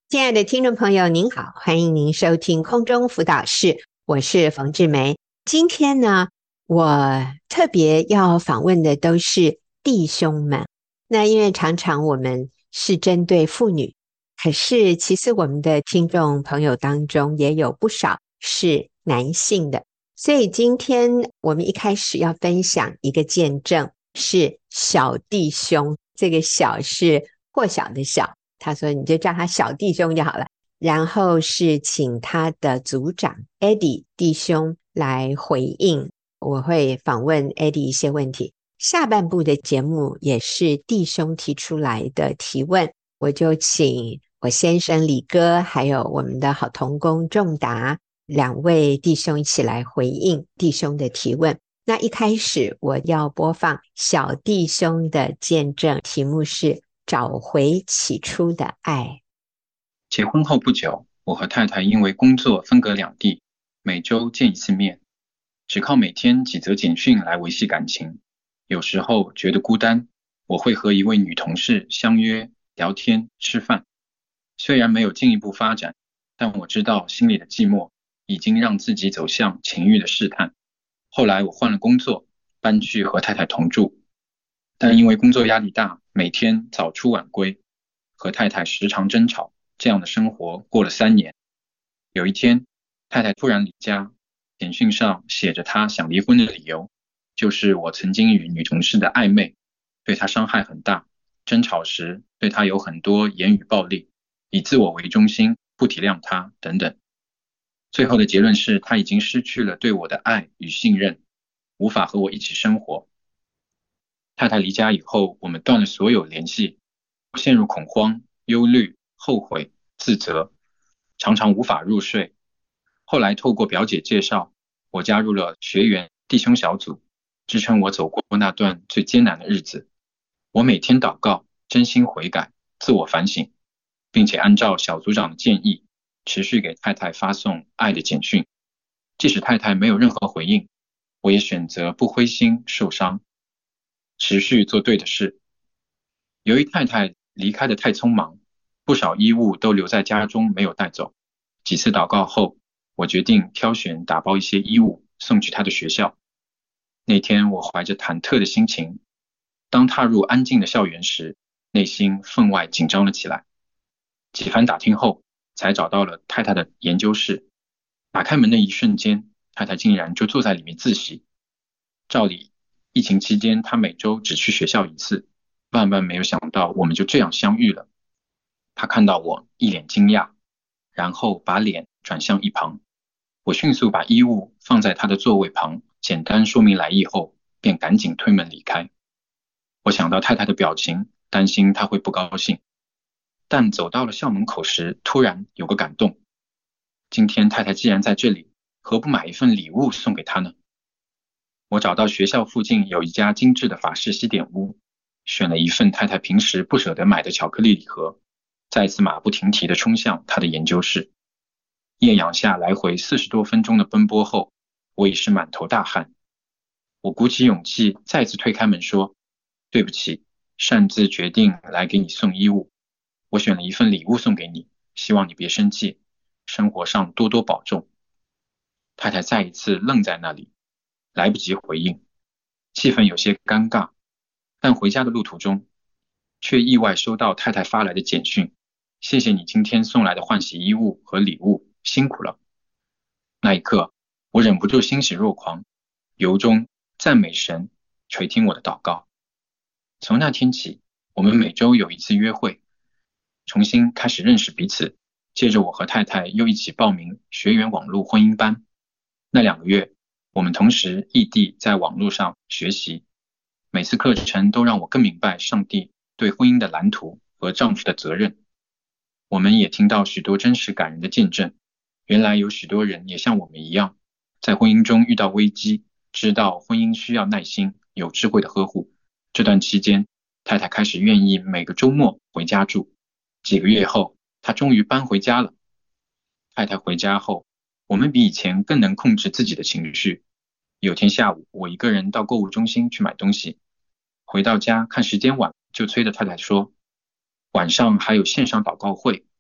亲爱的听众朋友，您好，欢迎您收听空中辅导室，我是冯志梅。今天呢，我特别要访问的都是弟兄们。那因为常常我们是针对妇女，可是其实我们的听众朋友当中也有不少是男性的，所以今天我们一开始要分享一个见证，是小弟兄，这个小是破晓的小。他说你就叫他小弟兄就好了。然后是请他的组长 Eddie 弟兄来回应，我会访问 Eddie 一些问题。下半部的节目也是弟兄提出来的提问，我就请我先生李哥还有我们的好同工仲达两位弟兄一起来回应弟兄的提问。那一开始我要播放小弟兄的见证，题目是找回起初的爱。 结婚后不久，我和太太因为工作分隔两地，每周见一次面，只靠每天几则简讯来维系感情。有时候觉得孤单，我会和一位女同事相约聊天吃饭。虽然没有进一步发展，但我知道心里的寂寞已经让自己走向情欲的试探。后来我换了工作，搬去和太太同住，但因为工作压力大，每天早出晚归，和太太时常争吵，这样的生活过了3年。有一天，太太突然离家，简讯上写着她想离婚的理由，就是我曾经与女同事的暧昧，对她伤害很大，争吵时对她有很多言语暴力，以自我为中心，不体谅她等等。最后的结论是她已经失去了对我的爱与信任，无法和我一起生活。太太离家以后，我们断了所有联系，我陷入恐慌、忧虑、后悔、自责，常常无法入睡。后来透过表姐介绍，我加入了学员弟兄小组，支撑我走过那段最艰难的日子。我每天祷告，真心悔改，自我反省，并且按照小组长的建议，持续给太太发送爱的简讯。即使太太没有任何回应，我也选择不灰心受伤，持续做对的事。由于太太离开的太匆忙，不少衣物都留在家中没有带走。几次祷告后，我决定挑选打包一些衣物送去她的学校。那天我怀着忐忑的心情，当踏入安静的校园时，内心分外紧张了起来。几番打听后，才找到了太太的研究室。打开门的一瞬间，太太竟然就坐在里面自习。照理，疫情期间她每周只去学校一次，万万没有想到我们就这样相遇了。她看到我一脸惊讶，然后把脸转向一旁。我迅速把衣物放在她的座位旁，简单说明来意后，便赶紧推门离开。我想到太太的表情，担心她会不高兴。但走到了校门口时，突然有个感动。今天太太既然在这里，何不买一份礼物送给她呢？我找到学校附近有一家精致的法式西点屋，选了一份太太平时不舍得买的巧克力礼盒，再次马不停蹄地冲向她的研究室。艳阳下来回40多分钟的奔波后，我已是满头大汗。我鼓起勇气再次推开门说：对不起，擅自决定来给你送衣物。我选了一份礼物送给你，希望你别生气，生活上多多保重。太太再一次愣在那里，来不及回应，气氛有些尴尬。但回家的路途中，却意外收到太太发来的简讯：谢谢你今天送来的换洗衣物和礼物，辛苦了。那一刻，我忍不住欣喜若狂，由衷赞美神垂听我的祷告。从那天起，我们每周有一次约会，重新开始认识彼此。接着我和太太又一起报名学员网络婚姻班。那2个月，我们同时异地在网络上学习，每次课程都让我更明白上帝对婚姻的蓝图和丈夫的责任。我们也听到许多真实感人的见证，原来有许多人也像我们一样，在婚姻中遇到危机，知道婚姻需要耐心，有智慧的呵护。这段期间，太太开始愿意每个周末回家住。几个月后，她终于搬回家了。太太回家后，我们比以前更能控制自己的情绪。有天下午，我一个人到购物中心去买东西，回到家看时间晚，就催着太太说，晚上还有线上祷告会，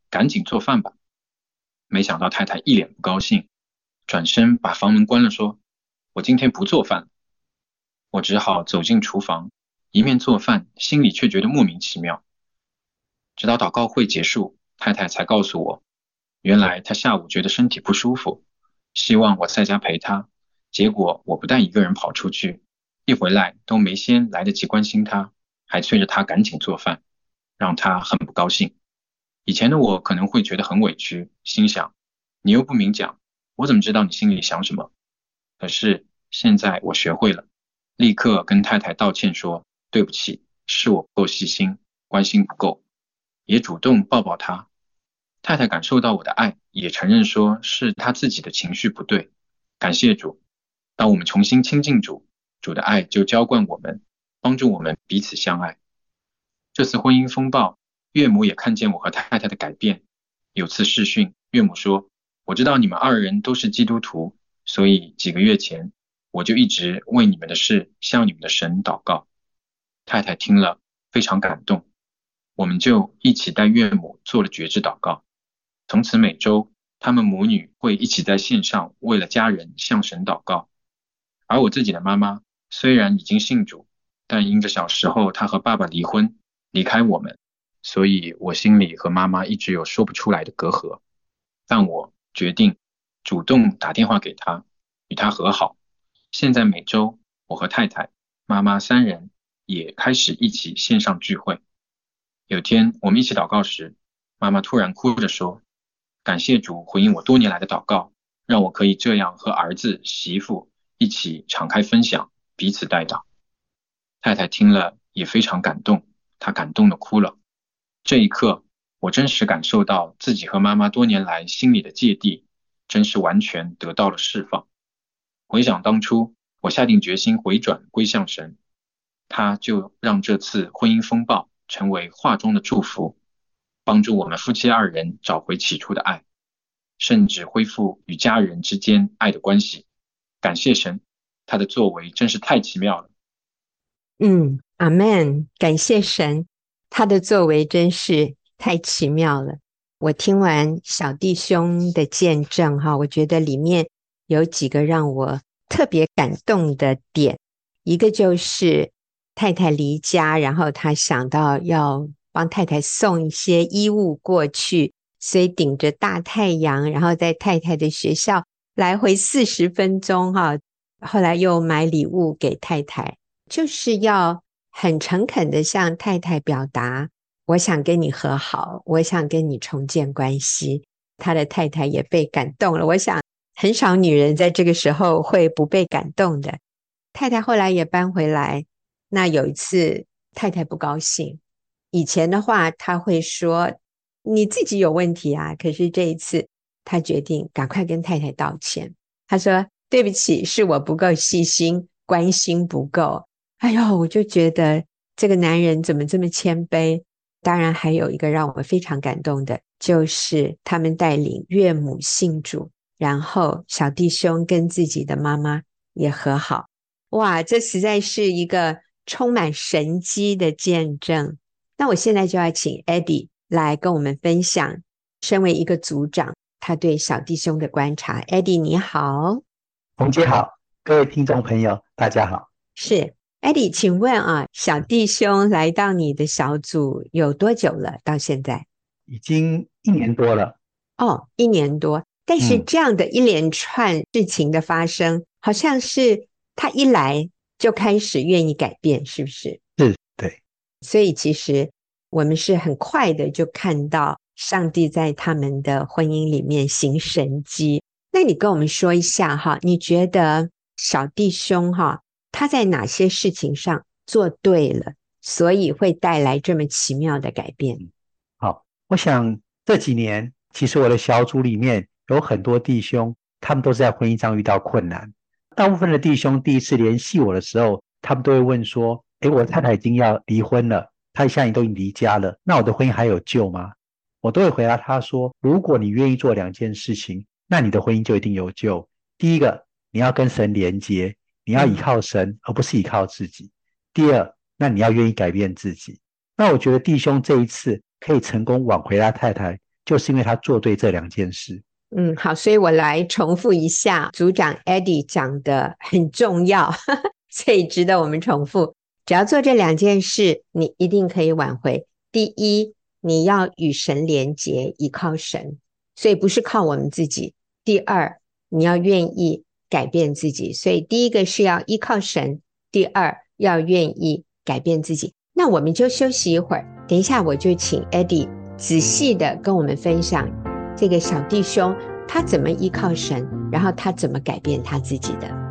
赶紧做饭吧。没想到太太一脸不高兴，转身把房门关了，说：我今天不做饭了。我只好走进厨房，一面做饭，心里却觉得莫名其妙。直到祷告会结束，太太才告诉我，原来她下午觉得身体不舒服，希望我在家陪她。结果我不但一个人跑出去，一回来都没先来得及关心她，还催着她赶紧做饭，让她很不高兴。以前的我可能会觉得很委屈，心想，你又不明讲，我怎么知道你心里想什么？可是现在我学会了，立刻跟太太道歉说，对不起，是我不够细心，关心不够，也主动抱抱她。太太感受到我的爱，也承认说是她自己的情绪不对。感谢主，当我们重新亲近主，主的爱就浇灌我们，帮助我们彼此相爱。这次婚姻风暴，岳母也看见我和太太的改变。有次视讯，岳母说：我知道你们二人都是基督徒，所以几个月前我就一直为你们的事向你们的神祷告。太太听了非常感动，我们就一起带岳母做了觉知祷告。从此每周，他们母女会一起在线上为了家人向神祷告。而我自己的妈妈虽然已经信主，但因着小时候她和爸爸离婚，离开我们，所以我心里和妈妈一直有说不出来的隔阂。但我决定主动打电话给她，与她和好。现在每周，我和太太、妈妈三人也开始一起线上聚会。有天我们一起祷告时，妈妈突然哭着说：感谢主回应我多年来的祷告，让我可以这样和儿子、媳妇一起敞开分享，彼此带祷。太太听了也非常感动，她感动的哭了。这一刻，我真实感受到自己和妈妈多年来心里的芥蒂，真是完全得到了释放。回想当初，我下定决心回转归向神，他就让这次婚姻风暴成为话中的祝福，帮助我们夫妻二人找回起初的爱，甚至恢复与家人之间爱的关系。感谢神，他的作为真是太奇妙了。 阿们，感谢神，他的作为真是太奇妙了。我听完小弟兄的见证哈，我觉得里面有几个让我特别感动的点。一个就是太太离家，然后他想到要帮太太送一些衣物过去，所以顶着大太阳，然后在太太的学校来回40分钟哈，后来又买礼物给太太，就是要很诚恳的向太太表达，我想跟你和好，我想跟你重建关系。他的太太也被感动了，我想很少女人在这个时候会不被感动的。太太后来也搬回来，那有一次太太不高兴，以前的话他会说你自己有问题啊，可是这一次他决定赶快跟太太道歉。他说对不起，是我不够细心，关心不够。哎呦，我就觉得这个男人怎么这么谦卑。当然还有一个让我非常感动的，就是他们带领岳母信主，然后小弟兄跟自己的妈妈也和好。哇，这实在是一个充满神迹的见证。那我现在就要请 Eddie 来跟我们分享，身为一个组长，他对小弟兄的观察。Eddie 你好。 洪姐好，各位听众朋友大家好。 是 Eddie， 请问啊，小弟兄来到你的小组有多久了？到现在已经1年多了。 1年多。但是这样的一连串事情的发生，好像是他一来就开始愿意改变，是不是？ 是，对。 所以其实我们是很快的就看到上帝在他们的婚姻里面行神迹。那你跟我们说一下哈，你觉得小弟兄哈，他在哪些事情上做对了，所以会带来这么奇妙的改变？ 好，我想这几年其实我的小组里面有很多弟兄，他们都是在婚姻上遇到困难。大部分的弟兄第一次联系我的时候，他们都会问说，我太太已经要离婚了，她现在都已经离家了，那我的婚姻还有救吗？我都会回答他说，如果你愿意做2件事情，那你的婚姻就一定有救。第一个，你要跟神连结，你要依靠神，而不是依靠自己。第二，那你要愿意改变自己。那我觉得弟兄这一次可以成功挽回他太太， 就是因为他做对这2件事。 好，所以我来重复一下组长 Eddie 讲的很重要，所以值得我们重复。只要做这2件事，你一定可以挽回。第一，你要与神连结，依靠神，所以不是靠我们自己。第二，你要愿意改变自己，所以第一个是要依靠神，第二要愿意改变自己。那我们就休息一会儿，等一下我就请 Eddie 仔细的跟我们分享这个小弟兄他怎么依靠神，然后他怎么改变他自己的。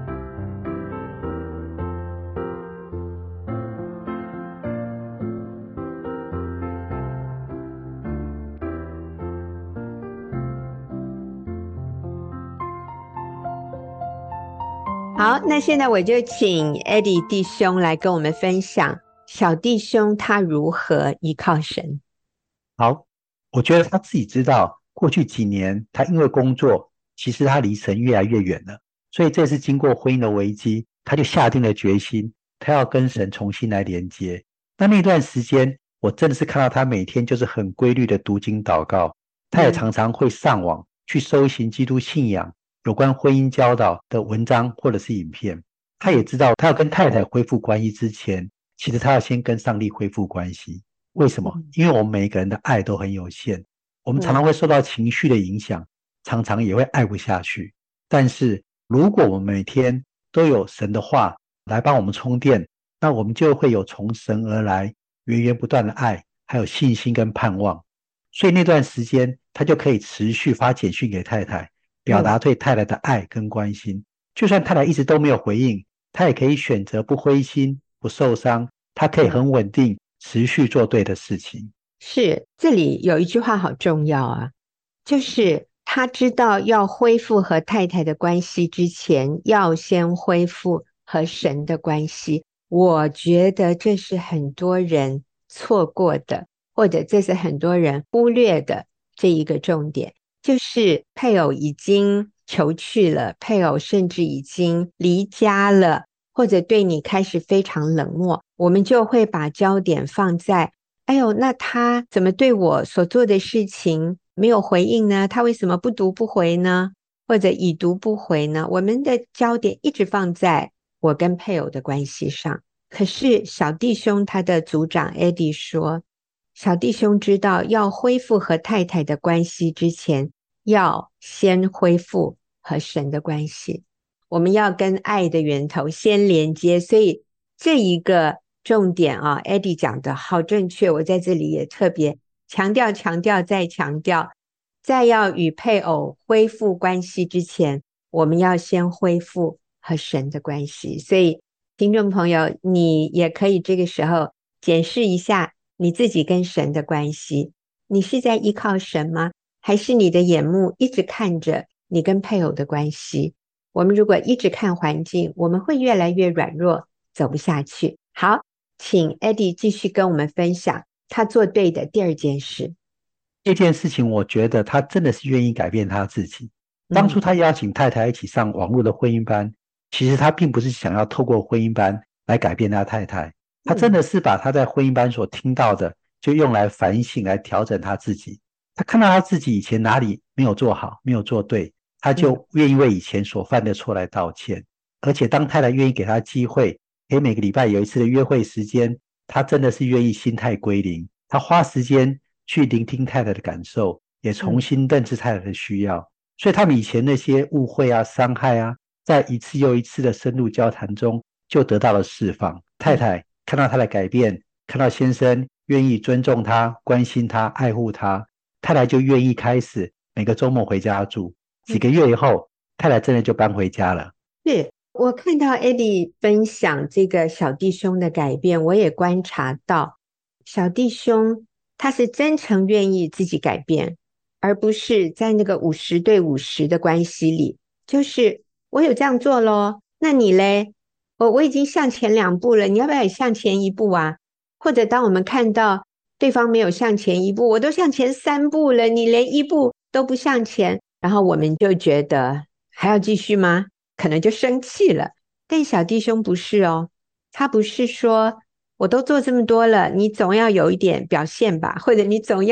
好，那现在我就请 Eddie 弟兄来跟我们分享小弟兄他如何依靠神。 好，我觉得他自己知道过去几年他因为工作，其实他离神越来越远了，所以这次经过婚姻的危机，他就下定了决心，他要跟神重新来连接。那段时间我真的是看到他每天就是很规律的读经祷告，他也常常会上网去搜寻基督信仰有关婚姻教导的文章或者是影片。他也知道他要跟太太恢复关系之前，其实他要先跟上帝恢复关系。为什么？因为我们每一个人的爱都很有限，我们常常会受到情绪的影响，常常也会爱不下去。但是如果我们每天都有神的话来帮我们充电，那我们就会有从神而来源源不断的爱，还有信心跟盼望。所以那段时间他就可以持续发简讯给太太，表达对太太的爱跟关心。就算太太一直都没有回应，他也可以选择不灰心不受伤，他可以很稳定持续做对的事情。 是，这里有一句话好重要啊，就是他知道要恢复和太太的关系之前，要先恢复和神的关系。我觉得这是很多人错过的，或者这是很多人忽略的这一个重点，就是配偶已经求去了，配偶甚至已经离家了，或者对你开始非常冷漠，我们就会把焦点放在哎呦，那他怎么对我所做的事情没有回应呢？他为什么不读不回呢？或者已读不回呢？我们的焦点一直放在我跟配偶的关系上。可是小弟兄他的组长 Eddie 说，小弟兄知道要恢复和太太的关系之前，要先恢复和神的关系。我们要跟爱的源头先连接，所以这一个重点啊 Eddie 讲的好正确，我在这里也特别强调再强调，在要与配偶恢复关系之前，我们要先恢复和神的关系。所以听众朋友，你也可以这个时候检视一下你自己跟神的关系，你是在依靠神吗？还是你的眼目一直看着你跟配偶的关系？我们如果一直看环境，我们会越来越软弱，走不下去。好，请 Eddie 继续跟我们分享他做对的第2件事。 这件事情我觉得他真的是愿意改变他自己。当初他邀请太太一起上网络的婚姻班，其实他并不是想要透过婚姻班来改变他太太，他真的是把他在婚姻班所听到的就用来反省，来调整他自己。他看到他自己以前哪里没有做好，没有做对，他就愿意为以前所犯的错来道歉。而且当太太愿意给他机会，可以每个礼拜有一次的约会时间，他真的是愿意心态归零，他花时间去聆听太太的感受，也重新认知太太的需要。所以他们以前那些误会啊、伤害啊，在一次又一次的深入交谈中就得到了释放。太太看到他的改变，看到先生愿意尊重他、关心他、爱护他，太太就愿意开始每个周末回家住。几个月以后，太太真的就搬回家了。 是，我看到 Eddie 分享这个小弟兄的改变，我也观察到小弟兄他是真诚愿意自己改变，而不是在那个50对50的关系里，就是我有这样做咯，那你嘞？我已经向前2步了，你要不要也向前1步啊？或者当我们看到对方没有向前1步，我都向前3步了，你连1步都不向前，然后我们就觉得还要继续吗？可能就生气了。但小弟兄不是哦，他不是说我都做这么多了，你总要有一点表现吧，或者你总要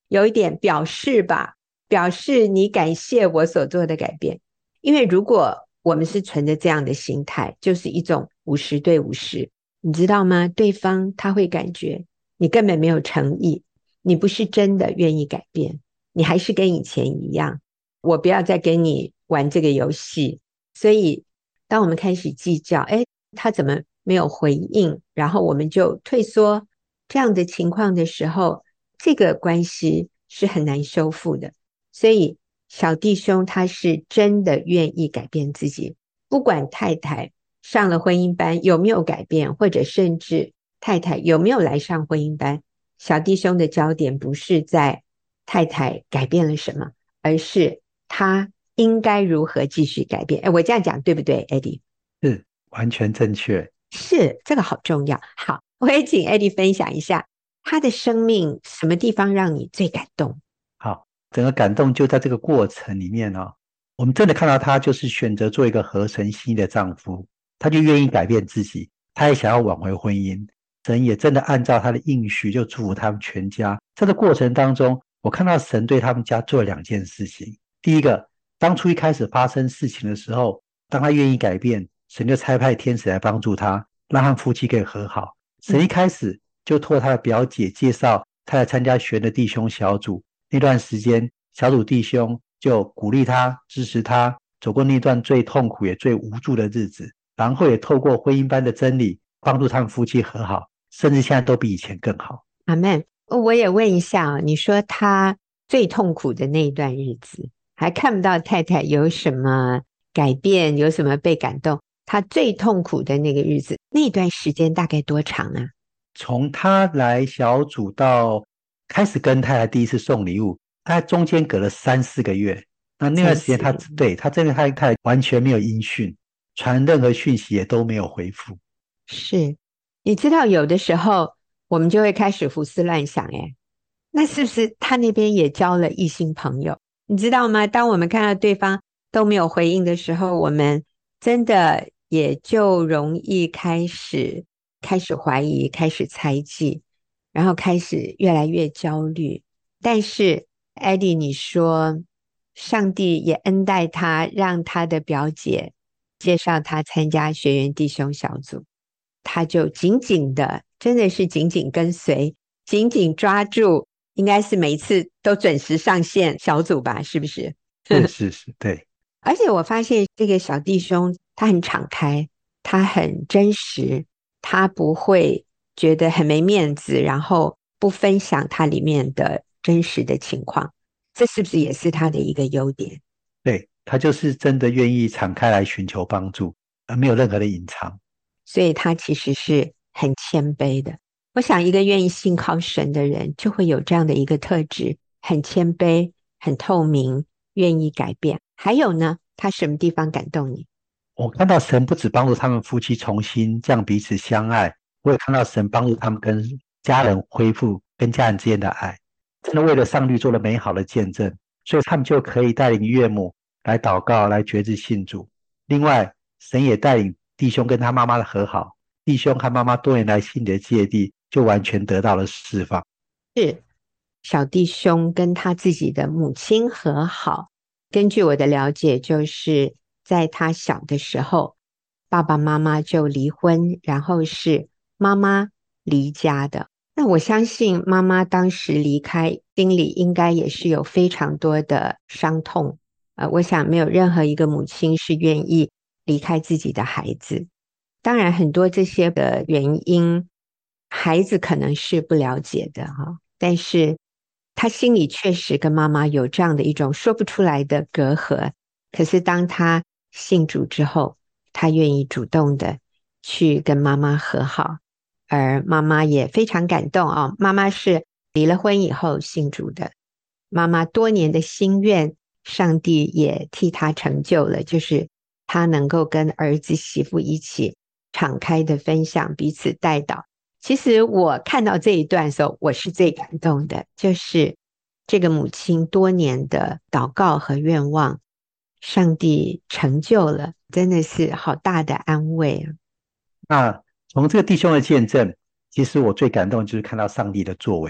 有一点表示吧，表示你感谢我所做的改变。因为如果我们是存着这样的心态，就是一种50对50，你知道吗？对方他会感觉你根本没有诚意，你不是真的愿意改变，你还是跟以前一样，我不要再跟你玩这个游戏。所以当我们开始计较，他怎么没有回应，然后我们就退缩，这样的情况的时候，这个关系是很难修复的。所以小弟兄他是真的愿意改变自己，不管太太上了婚姻班有没有改变，或者甚至太太有没有来上婚姻班，小弟兄的焦点不是在太太改变了什么，而是他应该如何继续改变。我这样讲对不对 Eddie？ 是完全正确。 是，这个好重要。好，我也请 Eddie 分享一下他的生命什么地方让你最感动。 好，整个感动就在这个过程里面哦。我们真的看到他就是选择做一个合神心意的丈夫，他就愿意改变自己，他也想要挽回婚姻，神也真的按照他的应许就祝福他们全家。在这过程当中，我看到神对他们家做了2件事情。第一个，当初一开始发生事情的时候，当他愿意改变，神就差派天使来帮助他，让他们夫妻可以和好。神一开始就托他的表姐介绍他来参加学的弟兄小组，那段时间小组弟兄就鼓励他，支持他走过那段最痛苦也最无助的日子，然后也透过婚姻班的真理帮助他们夫妻和好，甚至现在都比以前更好。 阿们。我也问一下你说他最痛苦的那一段日子，还看不到太太有什么改变，有什么被感动，他最痛苦的那个日子，那段时间大概多长啊？ 从他来小组到开始跟太太第一次送礼物，大概中间隔了3-4个月。那段时间他这个太太完全没有音讯，传任何讯息也都没有回复。 是，你知道有的时候我们就会开始胡思乱想，那是不是他那边也交了异性朋友？你知道吗？当我们看到对方都没有回应的时候，我们真的也就容易开始怀疑，开始猜忌，然后开始越来越焦虑。但是 Eddie 你说上帝也恩待他，让他的表姐介绍他参加学员弟兄小组，他就紧紧的，真的是紧紧跟随，紧紧抓住，应该是每一次都准时上线小组吧，是不是？ 是，对。 而且我发现这个小弟兄他很敞开，他很真实，他不会觉得很没面子，然后不分享他里面的真实的情况，这是不是也是他的一个优点？ 对，他就是真的愿意敞开来寻求帮助，而没有任何的隐藏。 所以他其实是很谦卑的。我想一个愿意信靠神的人就会有这样的一个特质，很谦卑，很透明，愿意改变。还有呢，他什么地方感动你？ 我看到神不只帮助他们夫妻重新这样彼此相爱，我也看到神帮助他们跟家人恢复跟家人之间的爱，真的为了上帝做了美好的见证，所以他们就可以带领岳母来祷告，来决志信主。另外，神也带领弟兄跟他妈妈的和好，弟兄和妈妈多年来心里的芥蒂就完全得到了释放。 是小弟兄跟他自己的母亲和好。根据我的了解，就是在他小的时候，爸爸妈妈就离婚，然后是妈妈离家的。那我相信妈妈当时离开，心里应该也是有非常多的伤痛。我想没有任何一个母亲是愿意离开自己的孩子。当然很多这些的原因，孩子可能是不了解的哈，但是他心里确实跟妈妈有这样的一种说不出来的隔阂。可是当他信主之后，他愿意主动的去跟妈妈和好，而妈妈也非常感动啊。妈妈是离了婚以后信主的，妈妈多年的心愿，上帝也替她成就了，就是她能够跟儿子媳妇一起敞开的分享，彼此带导。其实我看到这一段的时候，我是最感动的，就是这个母亲多年的祷告和愿望，上帝成就了，真的是好大的安慰啊。 那从这个弟兄的见证，其实我最感动就是看到上帝的作为。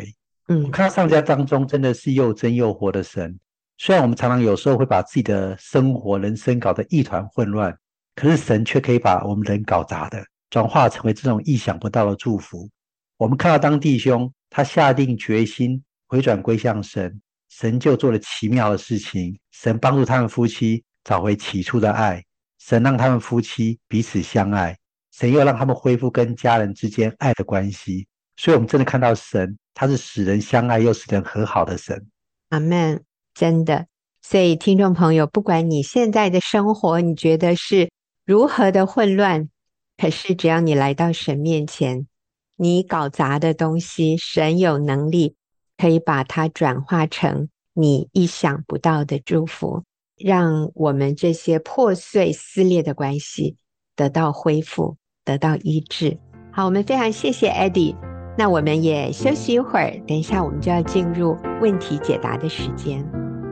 我看到上家当中真的是又真又活的神。虽然我们常常有时候会把自己的生活、人生搞得一团混乱，可是神却可以把我们人搞砸的，转化成为这种意想不到的祝福。我们看到当弟兄他下定决心回转归向神，神就做了奇妙的事情。神帮助他们夫妻找回起初的爱，神让他们夫妻彼此相爱，神又让他们恢复跟家人之间爱的关系。所以我们真的看到神，他是使人相爱又使人和好的神。 阿们，真的。所以听众朋友，不管你现在的生活你觉得是如何的混乱，可是只要你来到神面前，你搞砸的东西，神有能力可以把它转化成你意想不到的祝福，让我们这些破碎撕裂的关系得到恢复，得到医治。好，我们非常谢谢 Eddie， 那我们也休息一会儿，等一下我们就要进入问题解答的时间。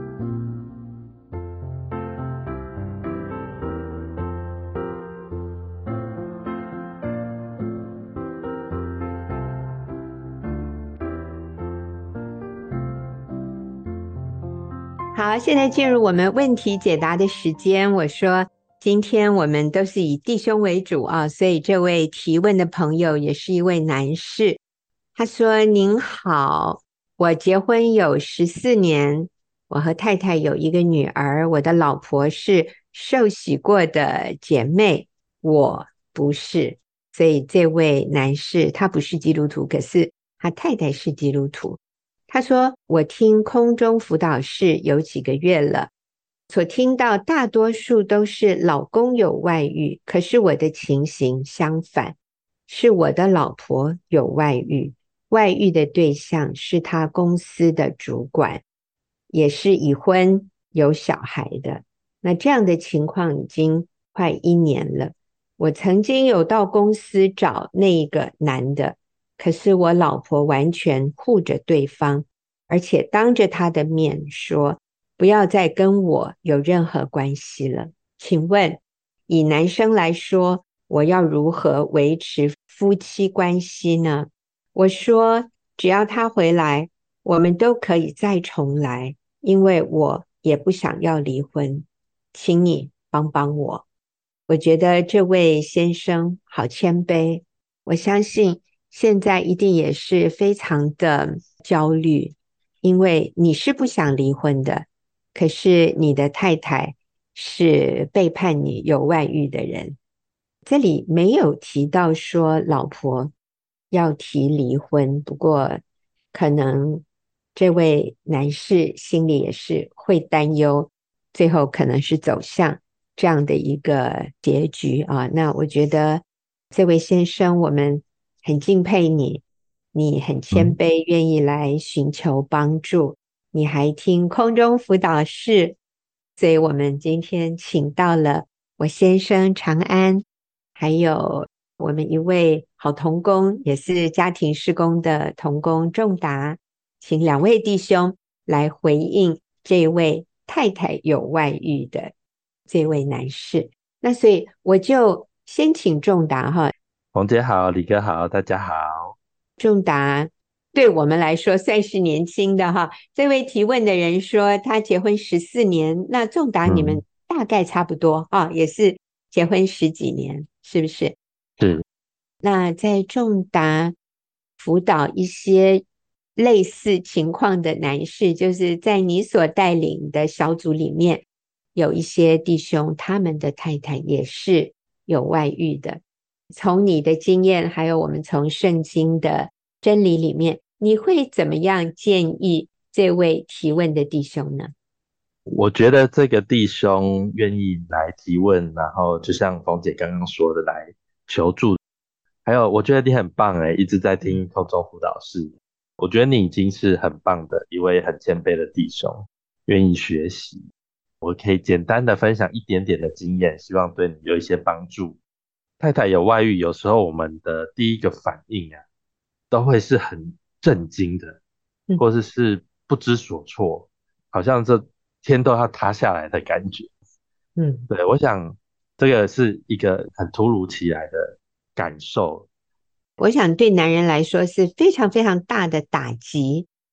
好，现在进入我们问题解答的时间。我说今天我们都是以弟兄为主啊，所以这位提问的朋友也是一位男士。他说：您好，我结婚有14年，我和太太有一个女儿，我的老婆是受洗过的姐妹，我不是。所以这位男士他不是基督徒，可是他太太是基督徒。他说，我听空中辅导室有几个月了，所听到大多数都是老公有外遇，可是我的情形相反，是我的老婆有外遇，外遇的对象是他公司的主管，也是已婚有小孩的。那这样的情况已经快1年了。我曾经有到公司找那个男的，可是我老婆完全护着对方，而且当着他的面说不要再跟我有任何关系了。请问以男生来说，我要如何维持夫妻关系呢？我说只要他回来，我们都可以再重来，因为我也不想要离婚，请你帮帮我。我觉得这位先生好谦卑，我相信现在一定也是非常的焦虑，因为你是不想离婚的，可是你的太太是背叛你有外遇的人。这里没有提到说老婆要提离婚，不过可能这位男士心里也是会担忧，最后可能是走向这样的一个结局啊。那我觉得这位先生，我们很敬佩你，你很谦卑，愿意来寻求帮助，你还听空中辅导室，所以我们今天请到了我先生长安，还有我们一位好同工，也是家庭事工的同工仲达，请2位弟兄来回应这位太太有外遇的这位男士。那所以我就先请仲达哈。 冯姐好，李哥好，大家好。 仲达对我们来说算是年轻的哈。这位提问的人说他结婚14年，那仲达你们大概差不多啊，也是结婚10几年，是不是？ 是。 那在仲达辅导一些类似情况的男士，就是在你所带领的小组里面，有一些弟兄他们的太太也是有外遇的。从你的经验，还有我们从圣经的真理里面，你会怎么样建议这位提问的弟兄呢？ 我觉得这个弟兄愿意来提问，然后就像冯姐刚刚说的来求助，还有我觉得你很棒一直在听空中辅导室，我觉得你已经是很棒的一位很谦卑的弟兄，愿意学习。我可以简单的分享一点点的经验，希望对你有一些帮助。太太有外遇，有时候我们的第一个反应都会是很震惊的，或者是不知所措，好像这天都要塌下来的感觉。对，我想这个是一个很突如其来的感受。 我想对男人来说是非常非常大的打击，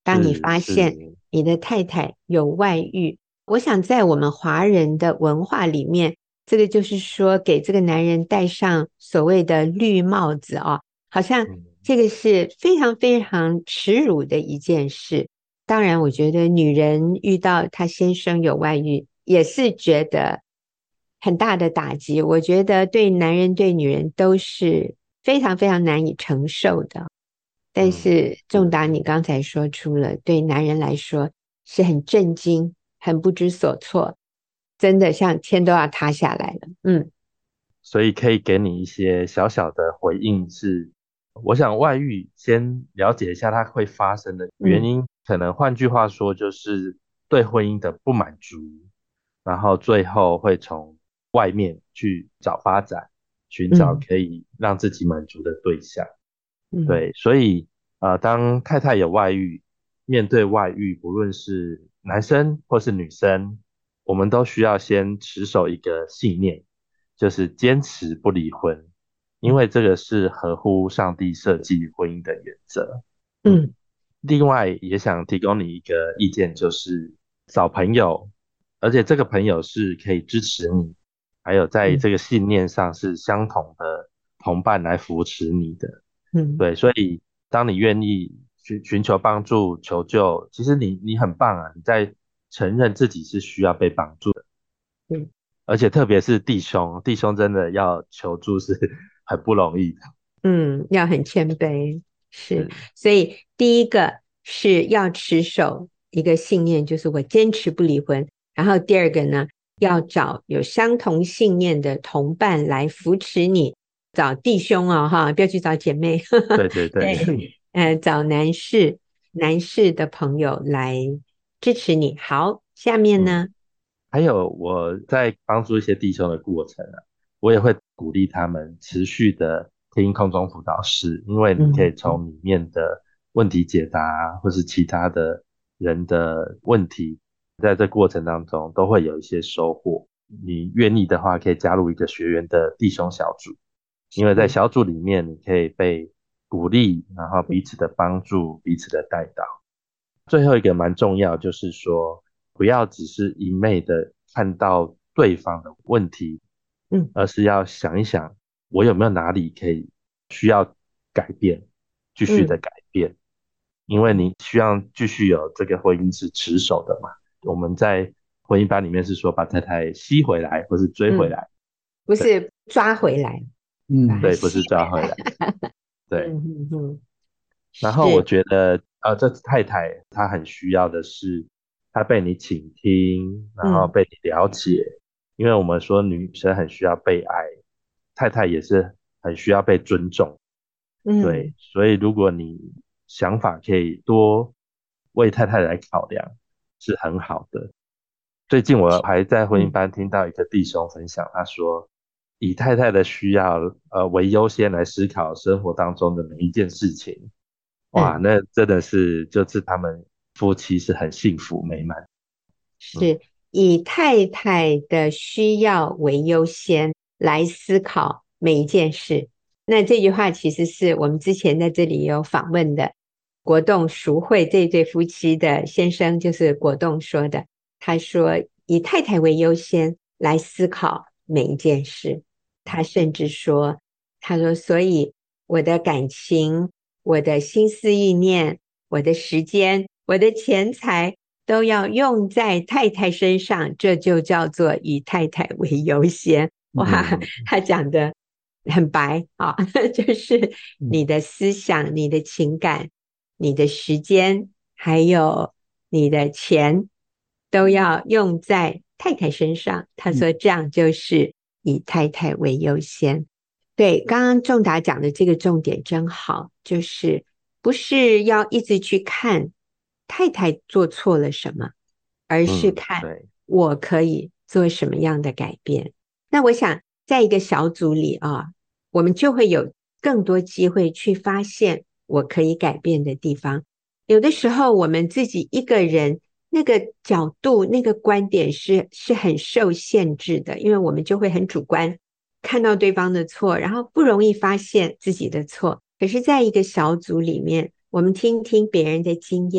当你是发现是， 你的太太有外遇，我想在我们华人的文化里面，这个就是说给这个男人戴上所谓的绿帽子啊，好像嗯这个是非常非常耻辱的一件事。当然，我觉得女人遇到她先生有外遇，也是觉得很大的打击。我觉得对男人对女人都是非常非常难以承受的。但嗯， 是仲是。 达，你刚才说出了，对男人来说是很震惊、很不知所措，真的像天都要塌下来了。嗯所以可以给你一些小小的回应是，我想外遇先了解一下它会发生的原嗯因，可能换句话说就是对婚姻的不满足，然后最后会从外面去找发展，寻找嗯可以让自己满足的对象。 嗯对，所以当太太有外遇，面对外遇，不论是男生或是女生，我们都需要先持守一个信念，就是坚持不离婚，因为这个是合乎上帝设计婚姻的原则。嗯， 嗯另外也想提供你一个意见，就是找朋友，而且这个朋友是可以支持你，还有在嗯这个信念上是相同的同伴来扶持你的。 嗯对，所以当你愿意去寻求帮助、求救，其实你很棒啊，你在承认自己是需要被帮助的， 嗯而且特别是弟兄，弟兄真的要求助是很不容易的。 嗯，要很谦卑，是。 是， 所以第一个是要持守一个信念，就是我坚持不离婚。然后第二个呢，要找有相同信念的同伴来扶持你，找弟兄哦，哈，不要去找姐妹。 对对对。 对，找男士的朋友来支持你。好，下面嗯。 呢？ 还有我在帮助一些弟兄的过程啊，我也会鼓励他们持续的听空中辅导室，因为你可以嗯从里面的问题解答，或是其他的人的问题，在这过程当中都会有一些收获。你愿意的话，可以加入一个学员的弟兄小组，因为在嗯小组里面你可以被鼓励，然后彼此的帮助，彼此的带导。最后一个蛮重要，就是说不要只是一昧的看到对方的问题， 嗯而是要想一想，我有没有哪里可以需要改变，继续的嗯改变，因为你需要继续有这个婚姻是持守的嘛。我们在婚姻班里面是说把太太吸回来，或是追回嗯， 来， 不是抓回来，把它嗯对，不吸是抓回来。 回来，对。 嗯， 然后我是， 觉得，这太太她很需要的是，她被你倾听，然后嗯被你了解，因为我们说女生很需要被爱，太太也是很需要被尊重，对， 嗯所以如果你想法可以多为太太来考量，是很好的。最近我还在婚姻嗯班听到一个弟兄分享，他说以太太的需要为优先来思考生活当中的每一件事情。哇， 嗯， 那真的是就是他们夫妻是很幸福美满。嗯是以太太的需要为优先来思考每一件事。那这句话其实是我们之前在这里有访问的国栋淑慧这对夫妻的先生，就是国栋说的。他说以太太为优先来思考每一件事。他甚至说，他说，所以我的感情、我的心思意念、我的时间、我的钱财都要用在太太身上，这就叫做以太太为优先。哇， 嗯他讲的很白啊，就是嗯你的思想、你的情感、你的时间，还有你的钱，都要用在太太身上。他嗯说这样就是以太太为优先。对，刚刚仲达讲的这个重点真好，就是不是要一直去看太太做错了什么，而是嗯， 看对， 我可以做什么样的改变。那我想，在一个小组里啊，我们就会有更多机会去发现我可以改变的地方。有的时候，我们自己一个人那个角度、那个观点是很受限制的，因为我们就会很主观，看到对方的错，然后不容易发现自己的错。可是，在一个小组里面，我们听听别人的经验，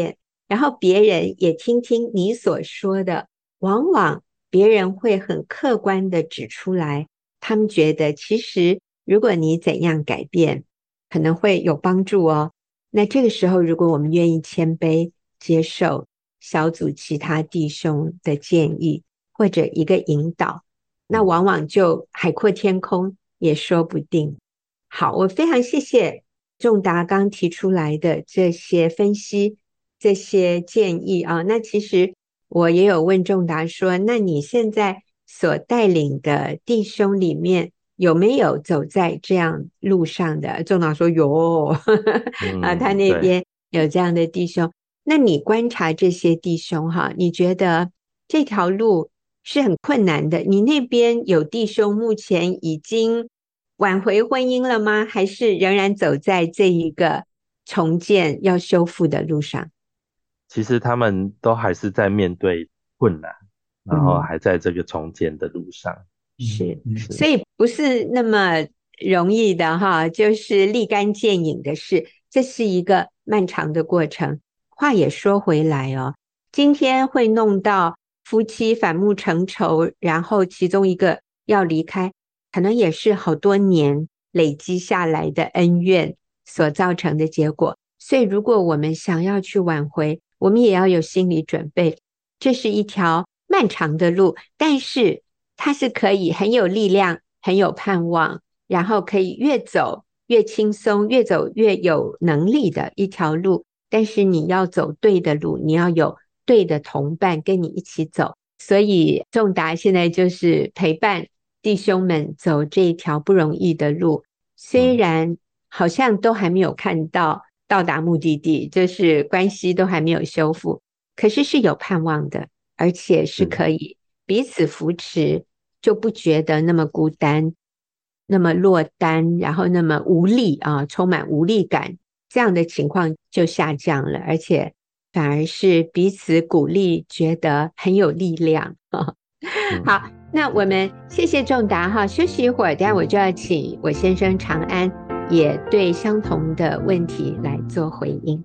然后别人也听听你所说的，往往别人会很客观的指出来，他们觉得其实如果你怎样改变，可能会有帮助哦。那这个时候，如果我们愿意谦卑接受小组其他弟兄的建议或者一个引导，那往往就海阔天空也说不定。好，我非常谢谢仲达刚提出来的这些分析，这些建议啊。那其实我也有问仲达说，那你现在所带领的弟兄里面有没有走在这样路上的？仲达说有啊，他那边有这样的弟兄。那你观察这些弟兄哈，你觉得这条路是很困难的？你那边有弟兄目前已经挽回婚姻了吗？还是仍然走在这一个重建要修复的路上？ 其实他们都还是在面对困难，然后还在这个重建的路上。 是，所以不是那么容易的哈，就是立竿见影的事，这是一个漫长的过程。话也说回来哦，今天会弄到夫妻反目成仇，然后其中一个要离开，可能也是好多年累积下来的恩怨所造成的结果。所以如果我们想要去挽回，我们也要有心理准备，这是一条漫长的路，但是它是可以很有力量，很有盼望，然后可以越走越轻松，越走越有能力的一条路。但是你要走对的路，你要有对的同伴跟你一起走。所以仲达现在就是陪伴弟兄们走这一条不容易的路，虽然好像都还没有看到达目的地，就是关系都还没有修复，可是是有盼望的，而且是可以彼此扶持，就不觉得那么孤单，那么落单，然后那么无力啊，充满无力感，这样的情况就下降了，而且反而是彼此鼓励，觉得很有力量。好，那我们谢谢仲达哈，休息一会儿，等下我就要请我先生长安也对相同的问题来做回应。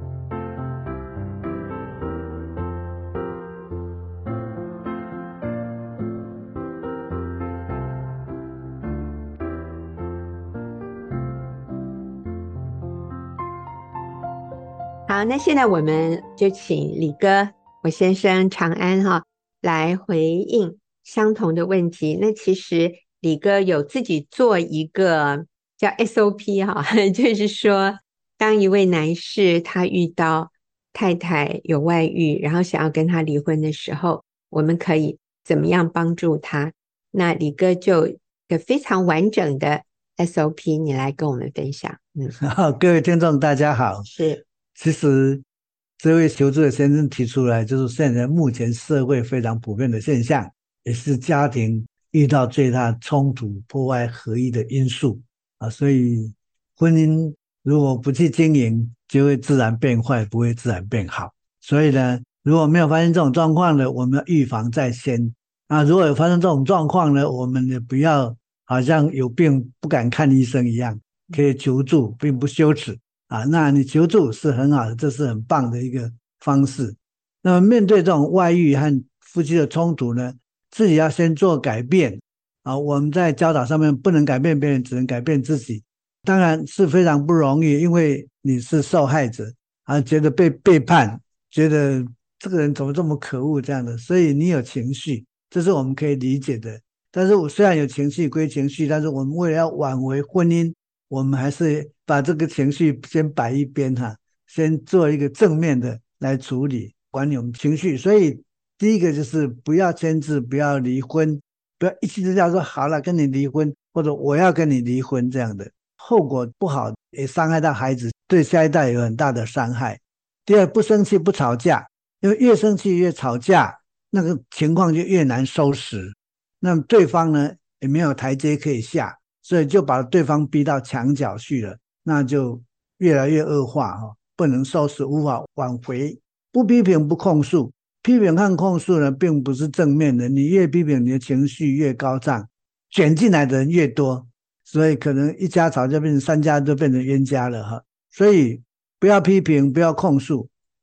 好，那现在我们就请李哥，我先生长安哈，来回应相同的问题。那其实李哥有自己做一个叫 SOP 哈，就是说，当一位男士他遇到太太有外遇，然后想要跟他离婚的时候，我们可以怎么样帮助他？那李哥就一个非常完整的 SOP， 你来跟我们分享。 各位听众大家好。 是。 其实这位求助的先生提出来，就是现在目前社会非常普遍的现象，也是家庭遇到最大冲突、破坏合一的因素啊。所以婚姻如果不去经营，就会自然变坏，不会自然变好。所以呢，如果没有发生这种状况呢，我们要预防在先啊。如果有发生这种状况呢，我们也不要好像有病不敢看医生一样，可以求助，并不羞耻。那你求助是很好的，这是很棒的一个方式。那么面对这种外遇和夫妻的冲突呢，自己要先做改变我们在教导上面不能改变别人，只能改变自己。当然是非常不容易，因为你是受害者觉得被背叛，觉得这个人怎么这么可恶这样的，所以你有情绪，这是我们可以理解的。但是我虽然有情绪归情绪，但是我们为了要挽回婚姻，我们还是把这个情绪先摆一边先做一个正面的来处理管理我们情绪。所以第一个就是不要牵制，不要离婚，不要一气之下说好了跟你离婚，或者我要跟你离婚，这样的后果不好，也伤害到孩子，对下一代有很大的伤害。第二，不生气不吵架，因为越生气越吵架，那个情况就越难收拾，那么对方呢也没有台阶可以下，所以就把对方逼到墙角去了，那就越来越恶化不能收拾，无法挽回。不批评不控诉，批评和控诉呢并不是正面的，你越批评你的情绪越高涨，卷进来的人越多，所以可能一家吵就变成三家都变成冤家了所以不要批评，不要控诉，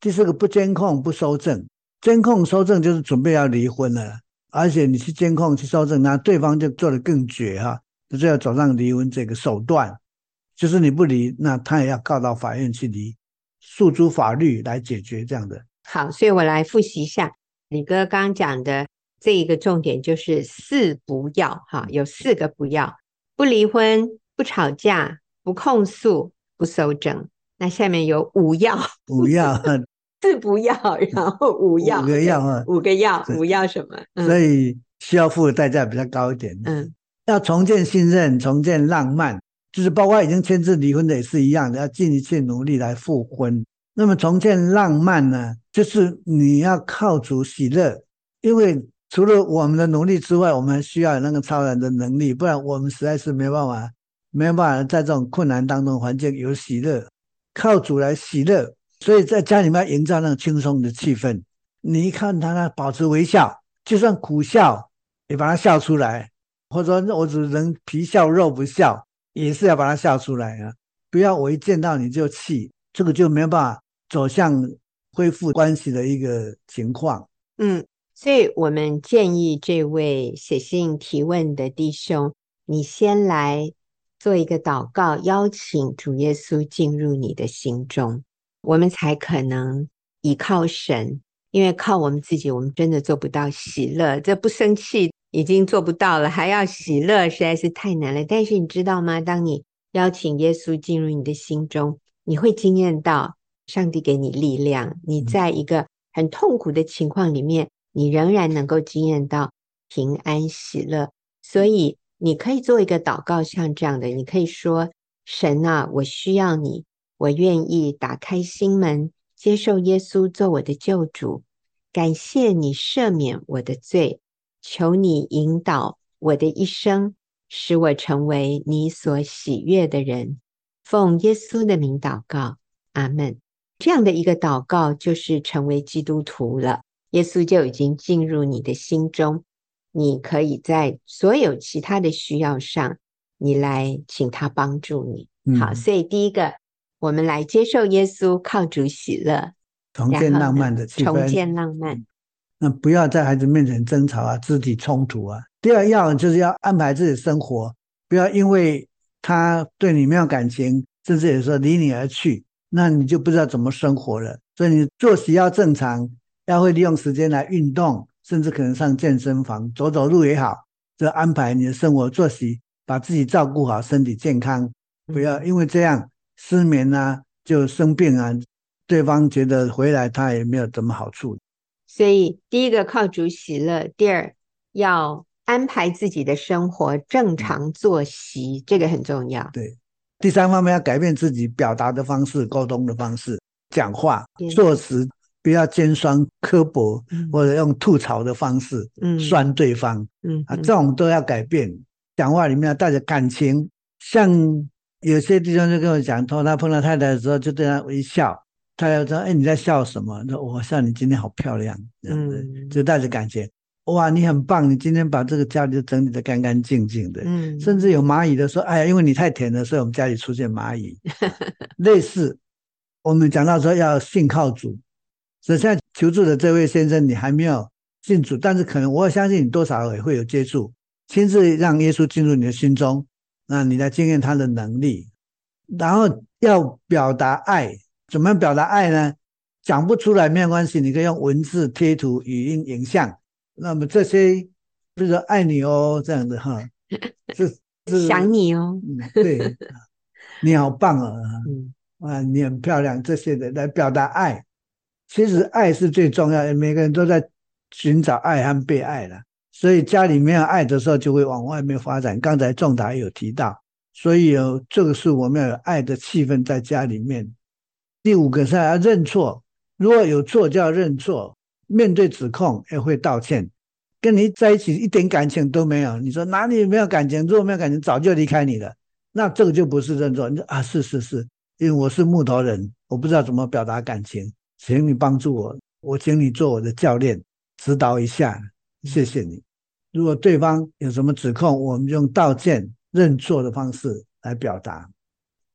第四个不监控不收证，监控收证就是准备要离婚了，而且你去监控去收证，那对方就做得更绝哈，就要走上离婚这个手段，就是你不离，那他也要告到法院去离，诉诸法律来解决这样的。 好，所以我来复习一下李哥刚刚讲的这一个重点，就是四不要哈，有4个不要：不离婚、不吵架、不控诉、不搜证。那下面有5要， 不要 4不要，然后5要 ，5个要啊 ，5个要，5要什么？ 所以需要付的代价比较高一点。要重建信任，重建浪漫，就是包括已经签字离婚的也是一样的，要尽一切努力来复婚。那么重建浪漫呢，就是你要靠主喜乐，因为除了我们的努力之外，我们还需要有那个超然的能力，不然我们实在是没办法在这种困难当中环境有喜乐，靠主来喜乐。所以在家里面要营造那种轻松的气氛，你一看他保持微笑，就算苦笑也把他笑出来，或者说我只能皮笑肉不笑，也是要把他笑出来啊！不要我一见到你就气，这个就没办法走向恢复关系的一个情况。 所以我们建议这位写信提问的弟兄，你先来做一个祷告，邀请主耶稣进入你的心中，我们才可能依靠神。因为靠我们自己，我们真的做不到喜乐，这不生气已经做不到了，还要喜乐实在是太难了。但是你知道吗？当你邀请耶稣进入你的心中，你会经验到上帝给你力量，你在一个很痛苦的情况里面，你仍然能够经验到平安喜乐。所以你可以做一个祷告，像这样的，你可以说：神啊，我需要你，我愿意打开心门，接受耶稣做我的救主，感谢你赦免我的罪，求你引导我的一生，使我成为你所喜悦的人。奉耶稣的名祷告，阿们。这样的一个祷告就是成为基督徒了，耶稣就已经进入你的心中，你可以在所有其他的需要上，你来请他帮助你。好，所以第一个，我们来接受耶稣，靠主喜乐， 重建浪漫的气氛， 重建浪漫。 那不要在孩子面前争吵啊，肢体冲突啊。第二要就是要安排自己的生活，不要因为他对你没有感情，甚至有时候离你而去，那你就不知道怎么生活了。所以你作息要正常，要会利用时间来运动，甚至可能上健身房走走路也好，就安排你的生活作息，把自己照顾好，身体健康，不要因为这样失眠啊，就生病啊，对方觉得回来他也没有什么好处。 所以第一个靠主喜乐，第二要安排自己的生活，正常作息，这个很重要。 对，第三方面要改变自己表达的方式，沟通的方式，讲话措辞不要尖酸刻薄，或者用吐槽的方式酸对方，这种都要改变。讲话里面要带着感情，像有些弟兄就跟我讲，他碰到太太的时候就对他微笑，太太说：“哎，你在笑什么？”说：“我笑你今天好漂亮。”这样子就带着感情。哇，你很棒，你今天把这个家里整理得干干净净的。甚至有蚂蚁的说：“哎呀，因为你太甜了，所以我们家里出现蚂蚁。”类似我们讲到说要信靠主，所以现在求助的这位先生，你还没有信主，但是可能我相信你多少也会有接触，亲自让耶稣进入你的心中，那你来经验他的能力。然后要表达爱，怎么样表达爱呢？讲不出来没有关系，你可以用文字、贴图、语音、影像。那么这些，比如说爱你哦这样的哈，是想你哦， 对，你好棒啊，你很漂亮，这些的来表达爱。其实爱是最重要的，每个人都在寻找爱和被爱了。所以家里没有爱的时候，就会往外面发展。刚才仲达有提到，所以这个是我们要有爱的气氛在家里面。第五个是要认错，如果有错就要认错，面对指控也会道歉。跟你在一起一点感情都没有，你说哪里没有感情？如果没有感情，早就离开你了。那这个就不是认错。你说啊，是，因为我是木头人，我不知道怎么表达感情，请你帮助我，我请你做我的教练，指导一下，谢谢你。如果对方有什么指控，我们用道歉、认错的方式来表达。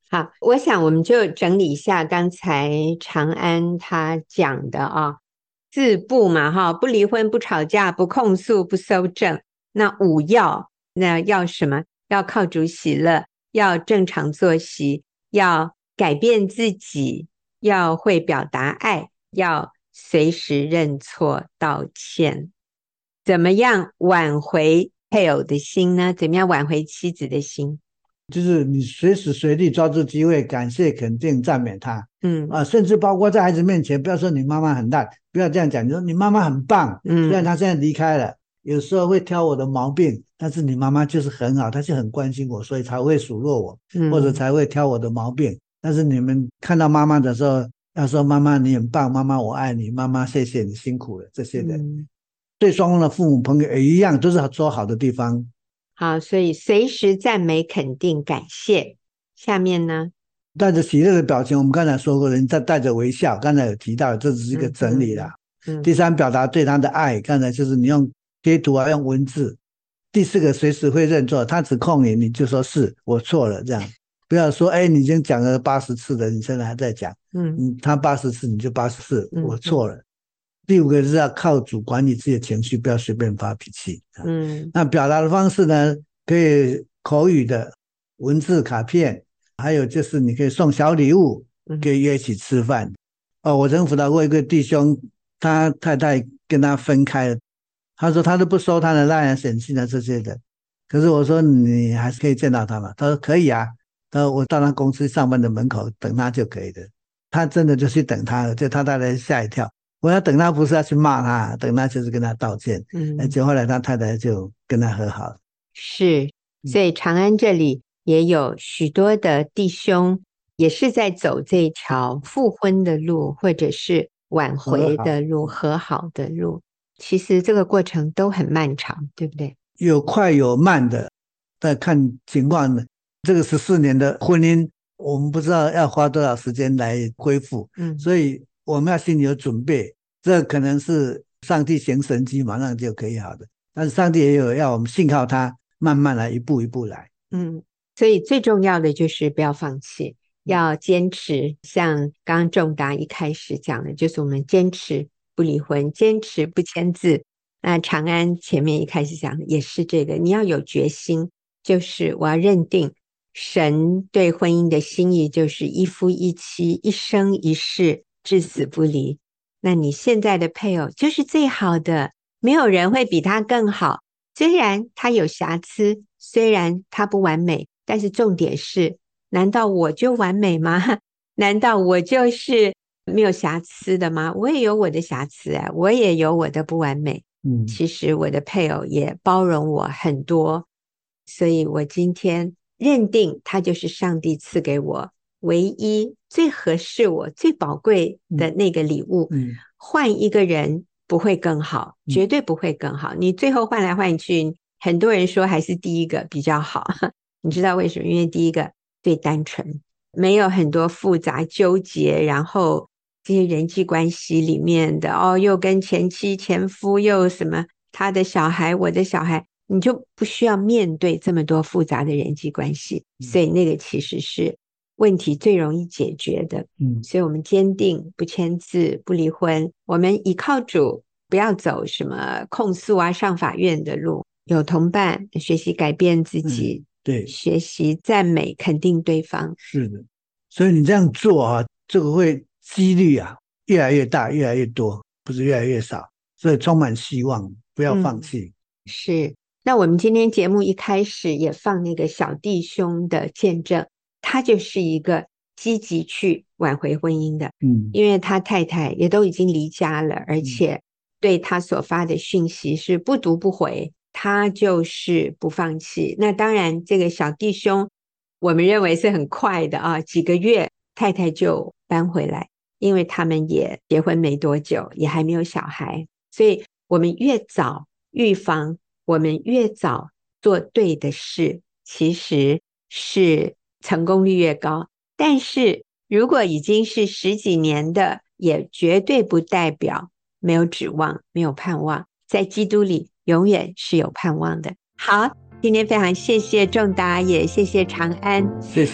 好，我想我们就整理一下刚才长安他讲的啊，四不嘛哈，不离婚、不吵架、不控诉、不搜证。那五要，那要什么？要靠主喜乐，要正常作息，要改变自己，要会表达爱，要随时认错道歉。怎么样挽回配偶的心呢？怎么样挽回妻子的心？ 就是你随时随地抓住机会，感谢、肯定、赞美他。甚至包括在孩子面前，不要说你妈妈很烂，不要这样讲，你说你妈妈很棒。虽然她现在离开了，有时候会挑我的毛病，但是你妈妈就是很好，她就很关心我，所以才会数落我，或者才会挑我的毛病。但是你们看到妈妈的时候，要说妈妈你很棒，妈妈我爱你，妈妈谢谢你辛苦了，这些的。对双方的父母朋友也一样，都是说好的地方。 好，所以随时赞美、肯定、感谢。下面呢， 带着喜乐的表情，我们刚才说过了，你再带着微笑，刚才有提到，这只是一个整理啦。第三，表达对他的爱，刚才就是你用贴图啊，用文字。第四个，随时会认错，他指控你，你就说是我错了，这样不要说你已经讲了80次了，你现在还在讲，他80次你就80次，我错了。第五个是要靠主管理自己的情绪，不要随便发脾气。那表达的方式呢，可以口语的、文字卡片，还有就是你可以送小礼物，可以约一起吃饭。我曾辅导过一个弟兄，他太太跟他分开了，他说他都不收他的赖啊、显信啊这些的。可是我说你还是可以见到他嘛，他说可以啊，他说我到他公司上班的门口等他就可以了。他真的就去等他了，就他太太吓一跳。我要等他不是要去骂他，等他就是跟他道歉。结果后来他太太就跟他和好。 是，所以长安这里也有许多的弟兄也是在走这条复婚的路，或者是挽回的路、和好的路。其实这个过程都很漫长，对不对？ 有快有慢的，但看情况的。这个14年的婚姻，我们不知道要花多少时间来恢复。所以我们要心里有准备，这可能是上帝行神迹马上就可以好的，但是上帝也有要我们信靠他，慢慢来，一步一步来。 所以最重要的就是不要放弃，要坚持。像刚刚仲达一开始讲的，就是我们坚持不离婚，坚持不签字。那长安前面一开始讲的也是这个，你要有决心，就是我要认定神对婚姻的心意就是一夫一妻，一生一世，至死不离。那你现在的配偶就是最好的，没有人会比他更好。虽然他有瑕疵，虽然他不完美，但是重点是，难道我就完美吗？难道我就是没有瑕疵的吗？我也有我的瑕疵啊，我也有我的不完美。其实我的配偶也包容我很多，所以我今天认定他就是上帝赐给我唯一最合适我最宝贵的那个礼物。换一个人不会更好，绝对不会更好。你最后换来换去，很多人说还是第一个比较好。你知道为什么？因为第一个最单纯，没有很多复杂纠结，然后这些人际关系里面的又跟前妻前夫又什么他的小孩我的小孩，你就不需要面对这么多复杂的人际关系。所以那个其实是问题最容易解决的。所以我们坚定不签字不离婚，我们依靠主，不要走什么控诉啊上法院的路，有同伴，学习改变自己。 对， 学习赞美肯定对方。 是的，所以你这样做啊，这个会几率啊越来越大越来越多，不是越来越少，所以充满希望，不要放弃。 是，那我们今天节目一开始也放那个小弟兄的见证，他就是一个积极去挽回婚姻的。因为他太太也都已经离家了，而且对他所发的讯息是不读不回，他就是不放弃。那当然这个小弟兄我们认为是很快的啊，几个月太太就搬回来，因为他们也结婚没多久，也还没有小孩。所以我们越早预防，我们越早做对的事，其实是成功率越高。但是如果已经是10几年的，也绝对不代表没有指望，没有盼望。在基督里永远是有盼望的。好，今天非常谢谢仲达，也谢谢长安。 谢谢。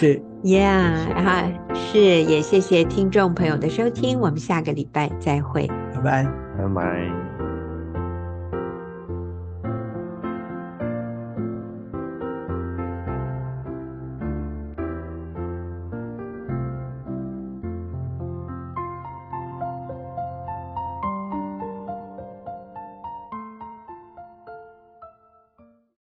Yeah，是，也谢谢听众朋友的收听，我们下个礼拜再会。 拜拜。 拜拜。